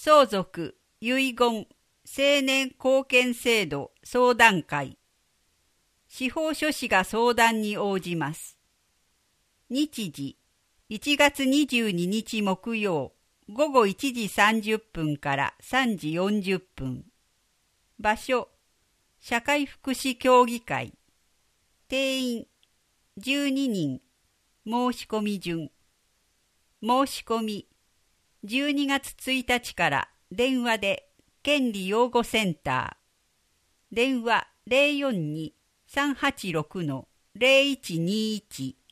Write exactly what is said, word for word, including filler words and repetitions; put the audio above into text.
相続、遺言、成年後見制度相談会。司法書士が相談に応じます。日時、いちがつにじゅうににち木曜、ごごいちじさんじゅっぷんからさんじよんじゅっぷん。場所、社会福祉協議会。定員、じゅうににん。申し込み順。申し込み、じゅうにがつついたちから電話で権利擁護センター。電話 ゼロよんに さんはちろく ゼロいちにいち